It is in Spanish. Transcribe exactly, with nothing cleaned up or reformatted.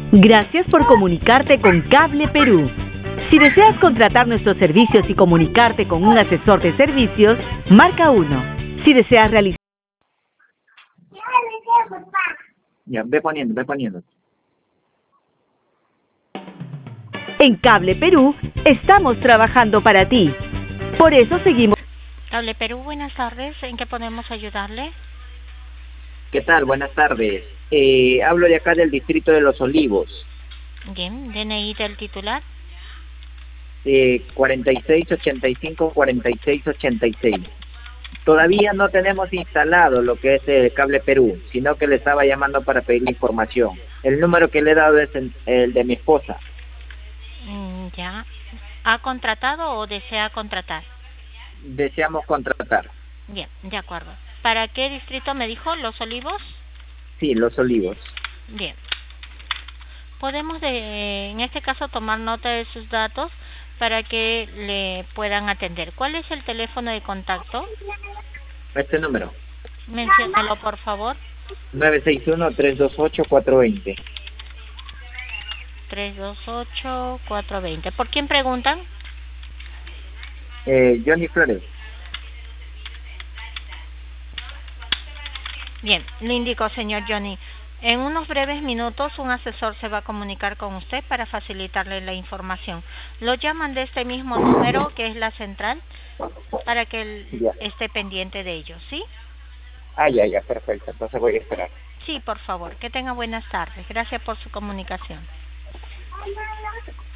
Gracias por comunicarte con Cable Perú. Si deseas contratar nuestros servicios y comunicarte con un asesor de servicios, marca uno. Si deseas realizar... Ya, ve poniendo, ve poniendo. En Cable Perú, estamos trabajando para ti. Por eso seguimos... Cable Perú, buenas tardes. ¿En qué podemos ayudarle? ¿Qué tal? Buenas tardes. Eh, hablo de acá del distrito de Los Olivos. Bien, D N I del titular. Eh, cuarenta y seis ochenta y cinco cuarenta y seis ochenta y seis. Todavía no tenemos instalado lo que es el Cable Perú, sino que le estaba llamando para pedir información. El número que le he dado es el, el de mi esposa. Mm, ya. ¿Ha contratado o desea contratar? Deseamos contratar. Bien, de acuerdo. ¿Para qué distrito me dijo? ¿Los Olivos? Sí, Los Olivos. Bien. Podemos, de, en este caso, tomar nota de sus datos para que le puedan atender. ¿Cuál es el teléfono de contacto? Este número. Menciónalo, por favor. nueve seis uno, tres dos ocho, cuatro dos cero. tres dos ocho, cuatro dos cero. ¿Por quién preguntan? Eh, Johnny Flores. Bien, le indico, señor Johnny. En unos breves minutos un asesor se va a comunicar con usted para facilitarle la información. Lo llaman de este mismo número, que es la central, para que él Ya. esté pendiente de ello, ¿sí? Ah, ya, ya, perfecto. Entonces voy a esperar. Sí, por favor. Que tenga buenas tardes. Gracias por su comunicación.